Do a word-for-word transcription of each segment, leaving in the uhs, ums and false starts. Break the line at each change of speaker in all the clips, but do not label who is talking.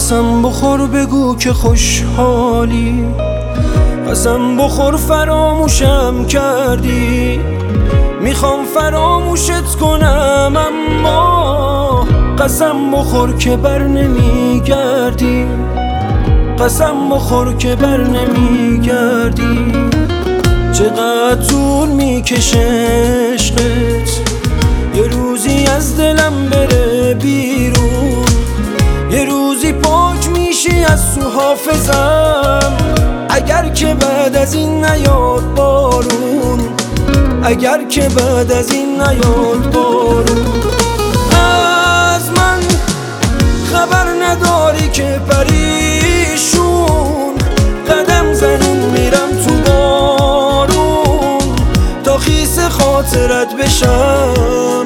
قسم بخور بگو که خوشحالی، قسم بخور فراموشم کردی. میخوام فراموشت کنم اما قسم بخور که بر نمیگردی، قسم بخور که بر نمیگردی. چقدر طول میکشه عشقت، یه روزی از دلم بره بیرون، یه روزی پاک میشی از تو حافظم. اگر که بعد از این نیاد بارون، اگر که بعد از این نیاد بارون. از من خبر نداری که پریشون قدم زنون میرم تو بارون تا خیس خاطرت بشم.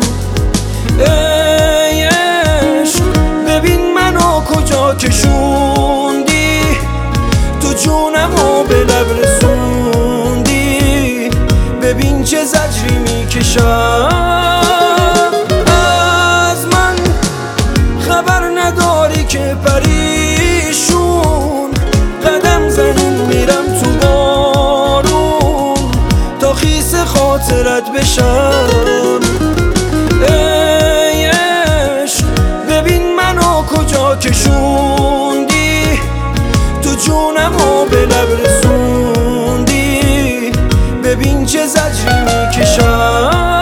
ای عشق ببین منو کجا کشوندی، تو جونمو به لب رسوندی. ببین چه زجری میکشم. از من خبر نداری که پریشون قدم زنون میرم تو بارون تا خیس خاطرت بشم. ای عشق ببین منو کجا کشوندی، تو جونمو به لب رسوندی. ببین چه زجری میکشم.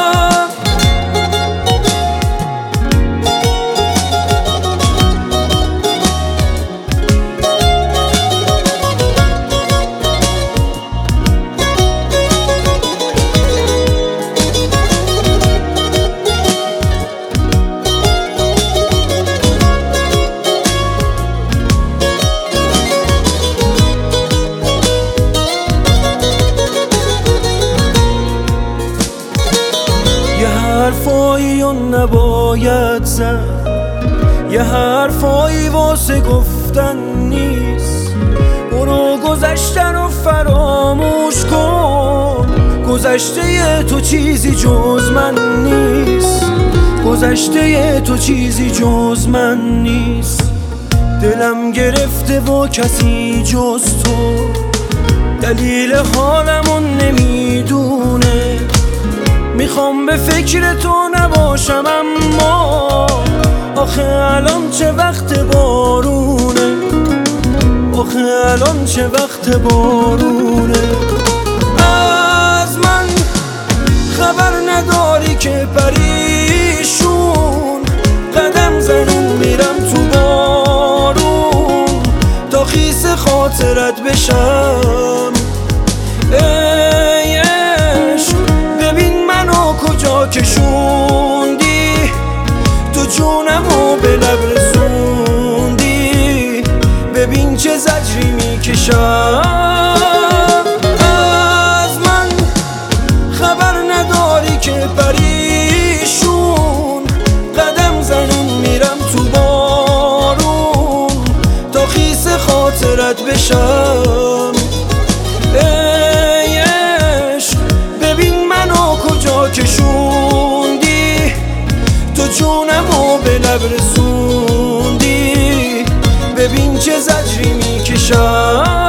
حرفایی و نباید زد، یه حرفایی واسه گفتن نیست. برو گذشته رو فراموش کن، گذشته تو چیزی جز من نیست، گذشته تو چیزی جز من نیست. دلم گرفته و کسی جز تو دلیل حالمو نمیدونه. میخوام به فکر تو نباشم اما آخه الان چه وقت بارونه، آخه الان چه وقت بارونه. از من خبر نداری که پریشون قدم زنون میرم تو بارون تا خیس خاطرت بشم. ای عشق ببین منو کجا کشوندی، تو جونمو به لب رسوندی. ببین چه زجری میکشم. از من خبر نداری که پریشون قدم زنون میرم تو بارون تا خیس خاطرت بشم. ای عشق ببین منو کجا کشوندی، تو جونمو به لب رسوندی. ببین چه زجری میکشم.